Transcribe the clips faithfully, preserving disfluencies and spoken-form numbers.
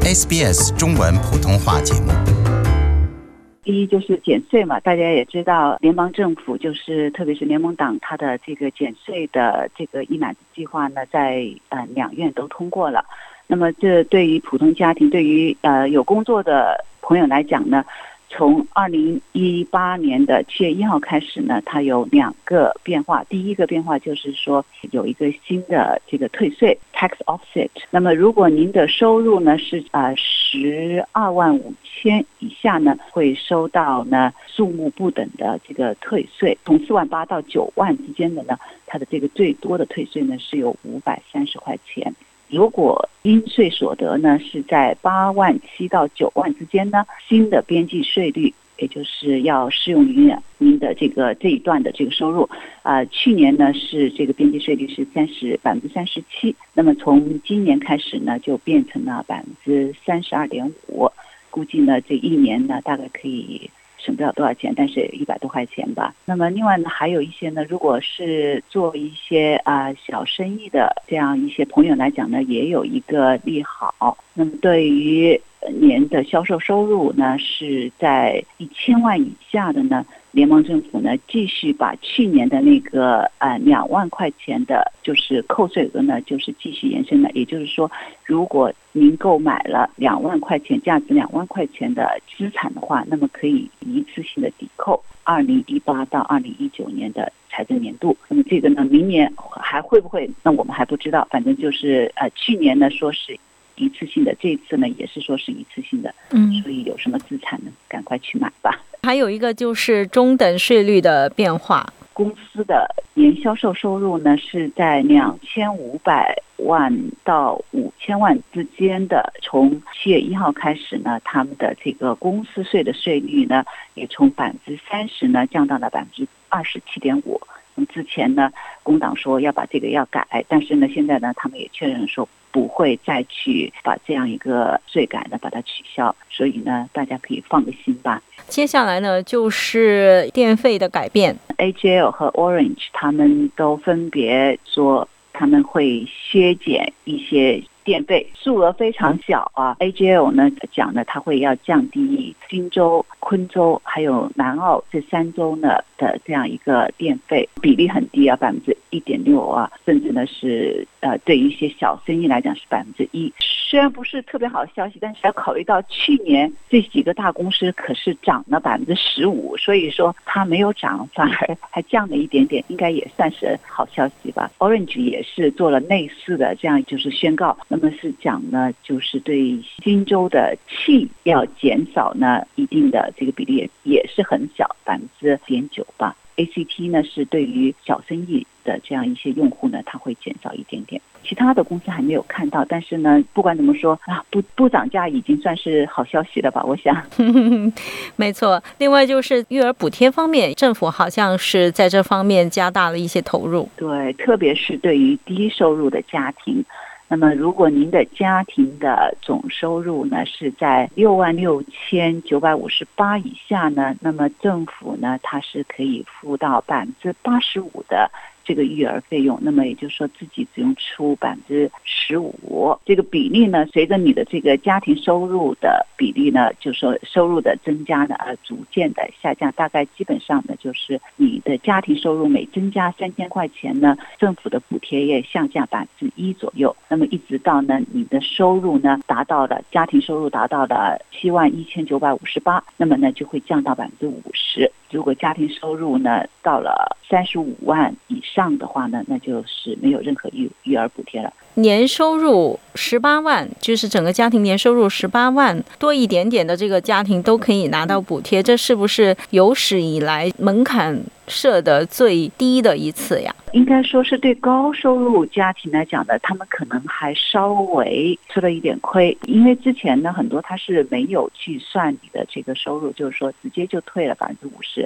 S B S 中文普通话节目。 第一就是减税嘛，大家也知道，联邦政府就是特别是联盟党，它的这个减税的这个一揽子计划呢，在呃两院都通过了。那么这对于普通家庭，对于呃有工作的朋友来讲呢，从二零一八年的七月一号开始呢，它有两个变化。第一个变化就是说有一个新的这个退税 tax offset。那么如果您的收入呢是呃十二万五千以下呢，会收到呢数目不等的这个退税。从四万八到九万之间的呢，它的这个最多的退税呢是有五百三十块钱。如果应税所得呢是在八万七到九万之间呢，新的边际税率也就是要适用于您的这个这一段的这个收入。呃，去年呢是这个边际税率是三十百分之三十七，那么从今年开始呢就变成了百分之三十二点五，估计呢这一年呢大概可以省不了多少钱，但是一百多块钱吧。那么另外呢，还有一些呢，如果是做一些啊、呃、小生意的这样一些朋友来讲呢，也有一个利好。那么对于年的销售收入呢是在一千万以下的呢，联邦政府呢继续把去年的那个呃两万块钱的，就是扣税额呢，就是继续延伸的。也就是说，如果您购买了两万块钱价值两万块钱的资产的话，那么可以一次性的抵扣二零一八到二零一九年的财政年度。那么这个呢，明年还会不会？那我们还不知道。反正就是呃，去年呢说是一次性的，这一次呢也是说是一次性的。嗯，所以有什么资产呢，赶快去买吧。 还有一个就是中等税率的变化。 公司的年销售收入呢是在两千五百万到五千万之间的，从七月一号开始呢，他们的这个公司税的税率呢也从百分之三十呢降到了百分之二十七点五。那么之前呢，工党说要把这个要改，但是呢，现在呢，他们也确认说不会再去把这样一个税改呢把它取消，所以呢，大家可以放个心吧。 接下来呢，就是电费的改变。 A G L 和 Orange 他们都分别说他们会削减一些电费，数额非常小啊。A G L 呢讲呢，它会要降低新州、昆州还有南澳这三州呢的这样一个电费，比例很低啊，百分之一点六啊，甚至呢是呃对于一些小生意来讲是百分之一。虽然不是特别好的消息，但是要考虑到去年这几个大公司可是涨了百分之十五，所以说它没有涨，反而还降了一点点，应该也算是好消息吧。Orange 也是做了类似的这样就是宣告，那么是讲呢，就是对新州的气要减少呢一定的这个比例，也是很小，百分之点九吧。A C T 呢是对于小生意的这样一些用户呢，它会减少一点点。其他的公司还没有看到，但是呢，不管怎么说啊，不不涨价已经算是好消息了吧？我想， 没错。另外就是育儿补贴方面，政府好像是在这方面加大了一些投入。 对，特别是对于低收入的家庭。那么如果您的家庭的总收入呢是在六万六千九百五十八以下呢，那么政府呢它是可以付到百分之八十五的这个育儿费用，那么也就是说自己只用出百分之十五。这个比例呢，随着你的这个家庭收入的比例呢，就是说收入的增加呢，而逐渐的下降。大概基本上呢，就是你的家庭收入每增加三千块钱呢，政府的补贴也下降百分之一左右。那么一直到呢，你的收入呢达到了家庭收入达到了七万一千九百五十八，那么呢就会降到百分之五十。如果家庭收入呢到了三十五万以上的话呢，那就是没有任何育育儿补贴了。 年收入十八万，就是整个家庭年收入十八万多一点点的这个家庭都可以拿到补贴，这是不是有史以来门槛设的最低的一次呀？ 应该说是对高收入家庭来讲的，他们可能还稍微吃了一点亏，因为之前呢很多他是没有去算你的这个收入，就是说直接就退了百分之五十。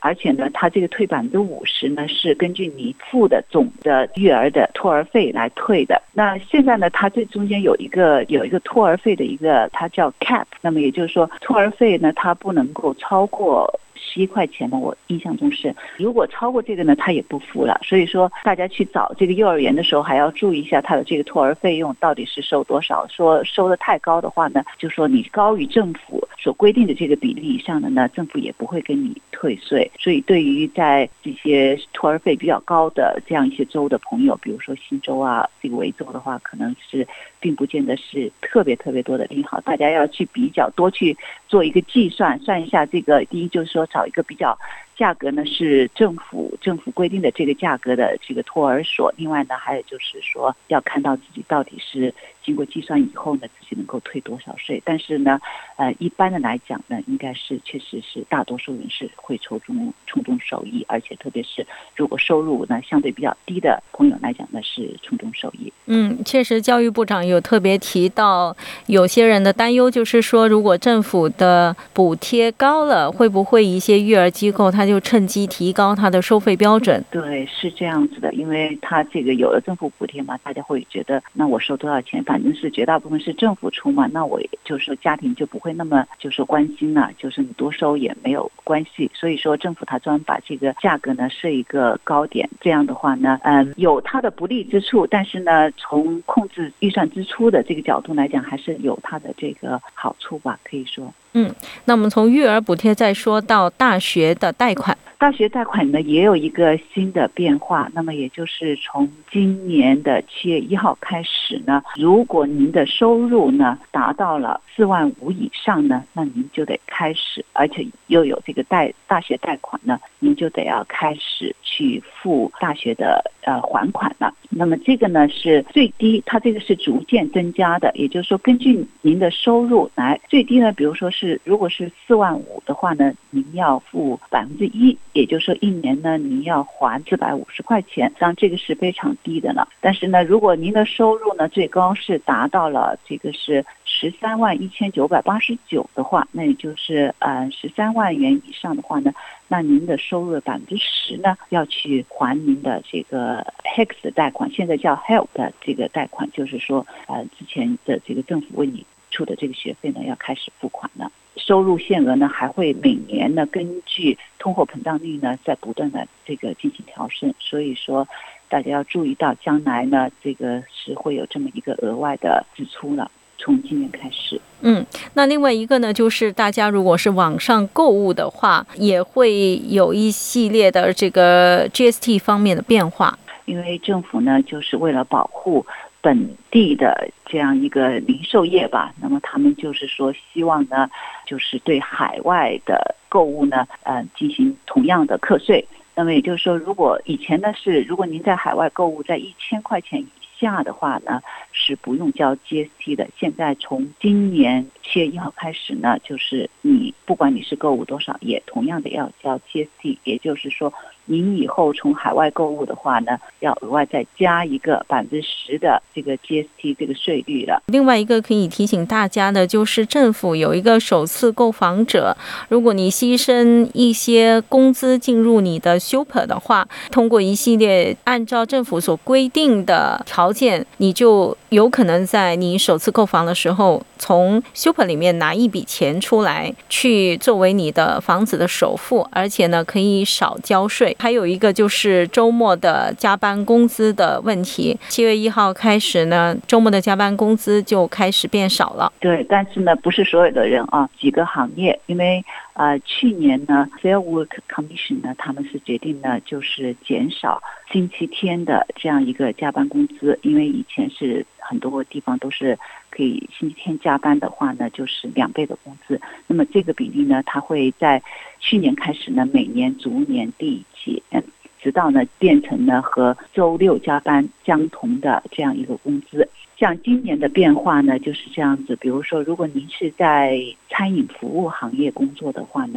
而且呢，它这个退百分之五十呢是根据你付的总的育儿的托儿费来退的。那现在呢，它这中间有一个有一个托儿费的一个，它叫 cap， 那么也就是说托儿费呢，它不能够超过十一块钱呢，我印象中是，如果超过这个呢，他也不付了。所以说，大家去找这个幼儿园的时候，还要注意一下他的这个托儿费用到底是收多少。说收的太高的话呢，就说你高于政府所规定的这个比例以上的呢，政府也不会跟你退税。所以，对于在这些托儿费比较高的这样一些州的朋友，比如说新州啊，这个维州的话，可能是并不见得是特别特别多的利好。大家要去比较，多去做一个计算，算一下这个。第一就是说，找一个比较价格呢是政府政府规定的这个价格的这个托儿所。另外呢，还有就是说要看到自己到底是经过计算以后呢，自己能够退多少税。但是呢，呃，一般的来讲呢，应该是确实是大多数人是会从中从中受益，而且特别是如果收入呢相对比较低的朋友来讲呢，是从中受益。 嗯，确实，教育部长有特别提到，有些人的担忧就是说，如果政府的补贴高了，会不会一些育儿机构他就趁机提高他的收费标准？ 对，是这样子的，因为他这个有了政府补贴嘛，大家会觉得，那我收多少钱，反正是绝大部分是政府出嘛，那我就是家庭就不会那么就是关心了，就是你多收也没有关系。所以说政府他专门把这个价格呢设一个高点，这样的话呢，嗯，有它的不利之处，但是呢，从控制预算支出的这个角度来讲，还是有它的这个好处吧，可以说。 嗯，那我们从育儿补贴再说到大学的贷款。 大学贷款呢也有一个新的变化，那么也就是从今年的七月一号开始呢，如果您的收入呢达到了四万五以上呢，那您就得开始，而且又有这个贷大学贷款呢，您就得要开始去付大学的呃还款了。那么这个呢是最低，它这个是逐渐增加的，也就是说根据您的收入来，最低呢，比如说是如果是四万五的话呢，您要付百分之一。也就是说一年呢您要还四百五十块钱，实际上这个是非常低的了。但是呢，如果您的收入呢最高是达到了这个是十三万一千九百八十九的话，那也就是呃十三万元以上的话呢，那您的收入的百分之十呢要去还您的这个 H E C 的贷款，现在叫 Help 的这个贷款，就是说呃之前的这个政府为你出的这个学费呢要开始付款了。收入限额呢还会每年呢根据通货膨胀率呢在不断的这个进行调升，所以说大家要注意到将来呢这个是会有这么一个额外的支出了，从今年开始。 嗯，那另外一个呢，就是大家如果是网上购物的话，也会有一系列的这个 G S T 方面的变化。 因为政府呢就是为了保护本地的这样一个零售业吧，那么他们就是说希望呢就是对海外的购物呢呃进行同样的课税。那么也就是说，如果以前呢是如果您在海外购物在一千块钱以下的话呢是不用交 G S T 的，现在从今年七月一号开始呢，就是你不管你是购物多少也同样的要交 G S T， 也就是说您以后从海外购物的话呢，要额外再加一个百分之十的这个 G S T 这个税率了。 另外一个可以提醒大家的就是政府有一个首次购房者，如果你牺牲一些工资进入你的 Super 的话，通过一系列按照政府所规定的条件，你就有可能在你首次购房的时候从 Super 里面拿一笔钱出来去作为你的房子的首付，而且呢可以少交税。还有一个就是周末的加班工资的问题，七月一号开始呢，周末的加班工资就开始变少了。 对，但是呢不是所有的人啊，几个行业，因为呃去年呢 Fair Work Commission 呢他们是决定呢就是减少星期天的这样一个加班工资，因为以前是很多地方都是可以星期天加班的话呢就是两倍的工资，那么这个比例呢它会在去年开始呢每年逐年递减，直到呢变成呢和周六加班相同的这样一个工资。像今年的变化呢就是这样子，比如说如果您是在餐饮服务行业工作的话呢，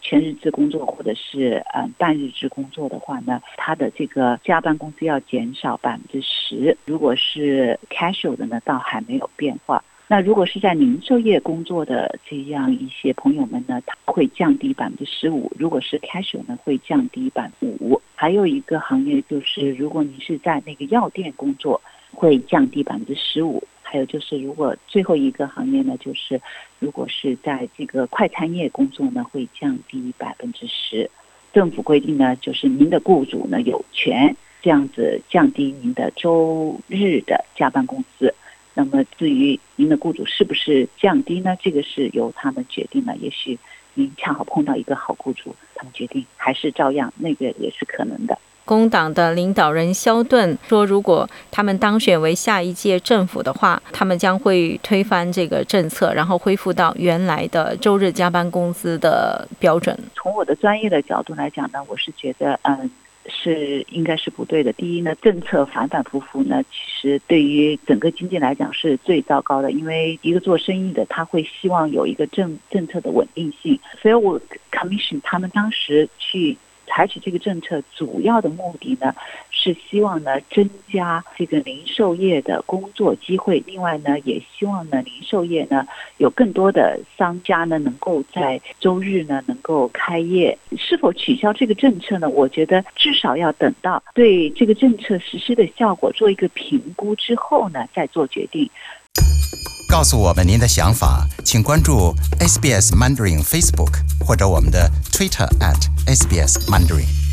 全日制工作或者是呃半日制工作的话呢，它的这个加班工资要减少百分之十。如果是 casual 的呢，倒还没有变化。那如果是在零售业工作的这样一些朋友们呢，它会降低百分之十五；如果是 casual 呢，会降低百分之五。还有一个行业就是，如果你是在那个药店工作，会降低百分之十五。还有就是，如果最后一个行业呢，就是如果是在这个快餐业工作呢，会降低百分之十。政府规定呢，就是您的雇主呢有权这样子降低您的周日的加班工资。那么至于您的雇主是不是降低呢？这个是由他们决定的。也许您恰好碰到一个好雇主，他们决定还是照样，那个也是可能的。 工党的领导人肖顿说，如果他们当选为下一届政府的话，他们将会推翻这个政策，然后恢复到原来的周日加班工资的标准。 从我的专业的角度来讲呢，我是觉得嗯。是应该是不对的。第一呢，政策反反复复呢，其实对于整个经济来讲是最糟糕的。因为一个做生意的，他会希望有一个政政策的稳定性。所以我 Commission 他们当时去采取这个政策，主要的目的呢，是希望呢增加这个零售业的工作机会。另外呢，也希望呢零售业呢有更多的商家呢能够在周日呢能够开业。是否取消这个政策呢？我觉得至少要等到对这个政策实施的效果做一个评估之后呢，再做决定。 告诉我们您的想法，请关注 S B S Mandarin Facebook 或者我们的 Twitter at S B S Mandarin。